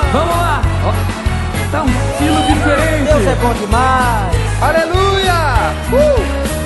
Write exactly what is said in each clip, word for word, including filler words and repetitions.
Vamos lá. Ó, tá um estilo diferente. Deus é bom demais. Aleluia. Uh!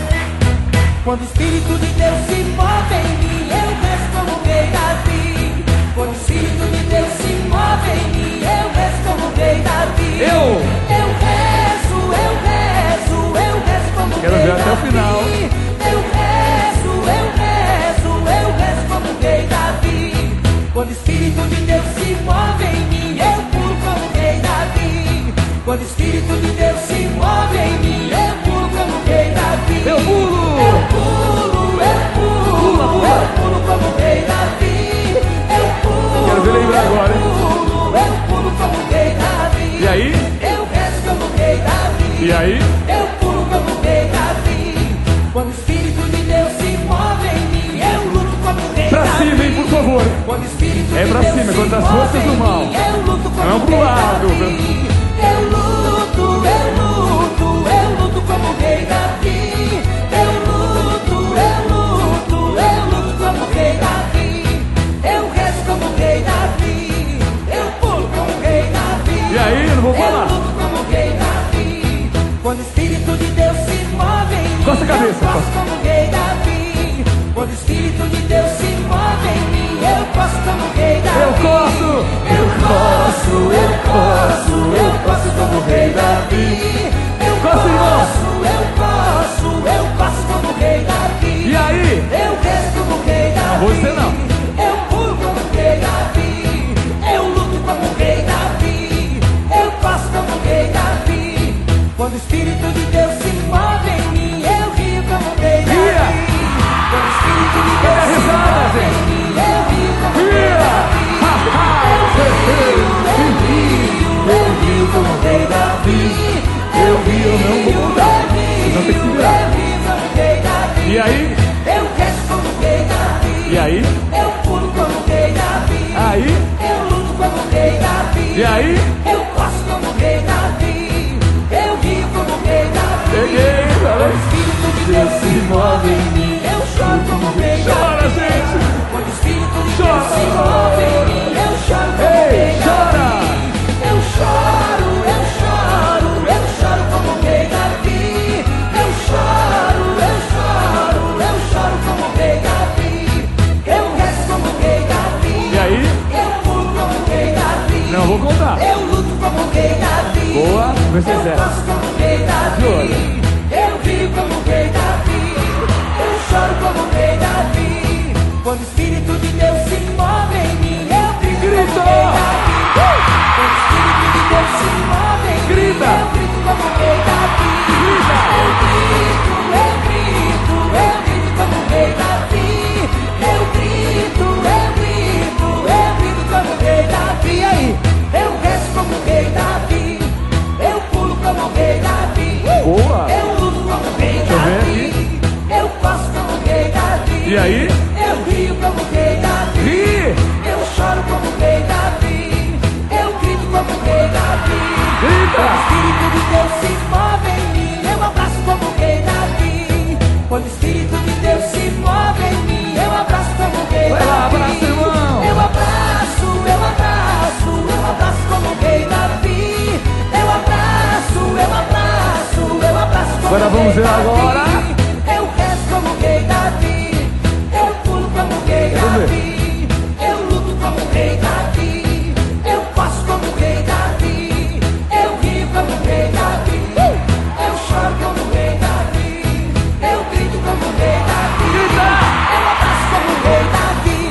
Quando o Espírito de Deus se move em mim, eu rezo como o rei Davi. Quando o Espírito de Deus se move em mim, eu rezo como o rei Davi. Eu. Eu rezo, eu rezo, eu rezo como o Quero rei ver até o Davi. final. Eu rezo, eu rezo, eu rezo como o rei Davi. Quando o Espírito de Deus se move em mim, eu pulo como o rei Davi. Quando o Espírito de Deus se move em mim, eu pulo como o rei Davi. Eu pulo. Eu pulo, eu pulo, Pula, pula. eu pulo como o rei Davi. Eu pulo, Quero ver lembrar agora, hein? eu pulo, eu pulo como o rei Davi. E aí? Eu rezo como o rei Davi. E aí? Eu pulo como o rei Davi. Quando o Espírito de Deus se move em mim, eu luto como o rei Pra Davi. cima, hein, por favor. Quando o Espírito É de pra Deus cima, se contra as move forças do em mal. mim, eu luto como Não o pro rei lado, Davi. Eu luto, eu luto, eu luto como o rei Davi. Eu luto, eu luto, eu luto como o rei Davi. Eu rezo como o rei Davi. Eu pulo como o rei Davi. E aí, eu não vou falar. Eu luto como o rei Davi. Quando o Espírito de Deus se move em mim, Costa a cabeça, eu posso costa. como o rei Davi. Quando o Espírito de Deus se move em mim, eu posso como o rei Davi. Eu posso. Eu posso, eu posso, eu posso como o rei Davi. Eu Costa, irmão. posso, eu posso, eu posso como o rei Davi. E aí? Eu rezo como o rei Davi. Você não. Eu pulo como o rei Davi. Eu luto como o rei Davi. Eu faço como o rei Davi. Quando o Espírito de Deus se move em mim, eu rio como o rei Ria. Davi. Quando o Espírito de Deus Cadê a se risada, move em gente? mim, eu rio como o rei Ria. Davi. Ha, ha. Eu rio, eu rio, eu rio como o rei Davi. Eu rio, eu não vou mudar. Não tem que segurar. Eu rio como o rei Davi. E aí? Eu rezo como o rei Davi. E aí? Eu pulo como o rei Davi. Aí? Eu luto como o rei Davi. E aí? Eu posso como o rei Davi. Eu rio como o rei Davi. Peguei, Quando o galera. Espírito de Deus se move em mim, eu choro como o rei Chora, Davi. gente. Quando o Espírito de Chora. Deus se move em mim, eu choro como o Ei, rei chora. Davi. Eu choro, eu choro, eu choro como o rei Davi. Eu choro, eu choro, eu choro como o rei Davi. Eu rezo como o rei Davi. E aí? Eu pulo como o rei Davi. Não, vou contar. Eu luto como o rei Davi. Boa, vai ser Eu zero. faço como o rei Davi. Jura? Eu rio como o rei Davi. Eu choro como o rei Davi. Quando o Espírito de Deus se move em mim, eu grito Grito! como o rei Davi. Quando o Espírito de Deus se move em mim, Grita! eu grito como o rei Davi. Grita! Eu grito, eu grito, eu grito como o rei Davi. Eu grito, eu grito, eu grito como o rei Davi. E aí? Eu rezo como o rei Davi. Eu pulo como o rei Davi. Boa. Eu luto como o rei Deixa eu ver Davi. Eu faço como o rei Davi. E aí? Eu rio como o rei Davi. Ri. Eu choro como o rei Davi. Eu grito como o rei Davi. Grita. Quando o Espírito de Deus se move em mim, eu abraço como o rei Davi. Quando o Espírito de Deus se move em mim, eu abraço como o rei Vai lá, Davi. abraça, irmão. Eu abraço, eu abraço, eu abraço como o rei Davi. Eu abraço, eu abraço, eu abraço como Agora o rei vamos ver Davi. agora. Eu rezo como o rei Davi. Eu pulo como o rei Vamos ver. Davi. Eu luto como o rei Davi. Eu faço como o rei Davi. Eu rio como o rei Davi. Eu choro como o rei Davi. Eu grito como o rei Davi. Grita! Eu abraço como o rei Davi.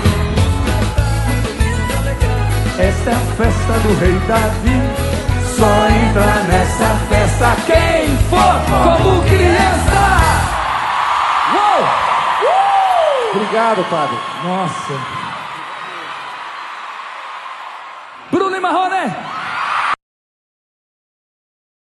Esta é a festa do rei Davi. Só entra nessa festa quem for como criança. Uou! Uh! Obrigado, padre. Nossa. Bruno e Marrone.